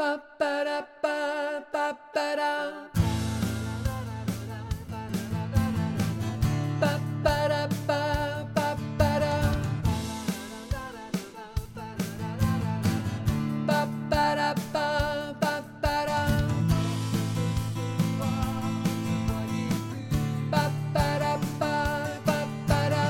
pa pa da pa pa pa da pa pa da pa pa pa da pa pa da pa pa pa da pa pa da pa pa pa da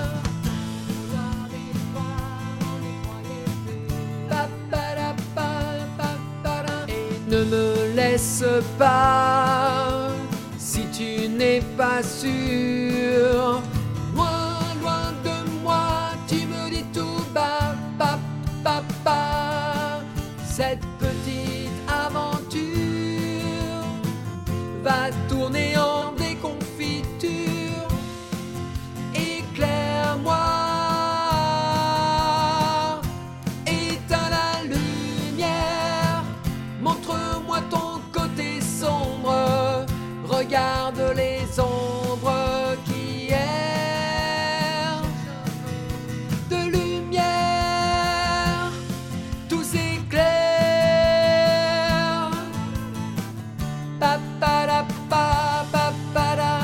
pa pa da pa pa pa da. Et ne me laisse pas si tu n'es pas sûr. Loin, loin de moi, tu me dis tout bas, pa, pa. Cette petite aventure va tourner en déconfiture. Éclaire-moi, éteins la lumière, montre-moi ton côté sombre, regarde les ombres qui errent. De lumière, tout s'éclaire. Pa pa da pa pa pa da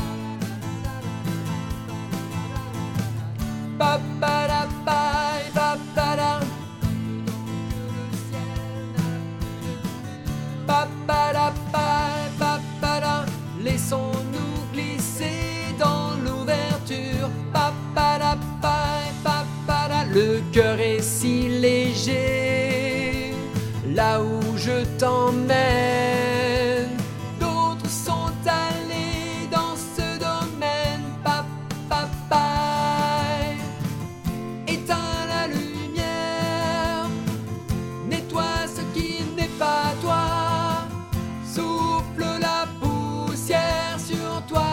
pa pa da pa pa pa da pa pa da pa pa pa da. Laissons-nous glisser dans l'ouverture. Pa pa da pa pa pa da. Le cœur est si léger là où je t'emmène. D'autres sont allés dans ce domaine. Pa pa pa. Éteins la lumière, nettoie ce qui n'est pas toi. Souffle la poussière sur toi.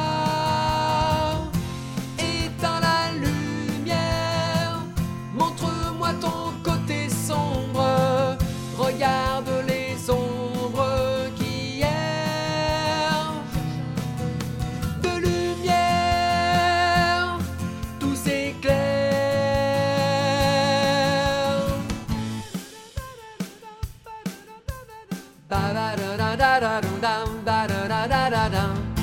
Éteins la lumière, montre-moi ton côté sombre, regarde les ombres qui errent. De lumière, tout s'éclaire. Ba da da da da da da da da da da da.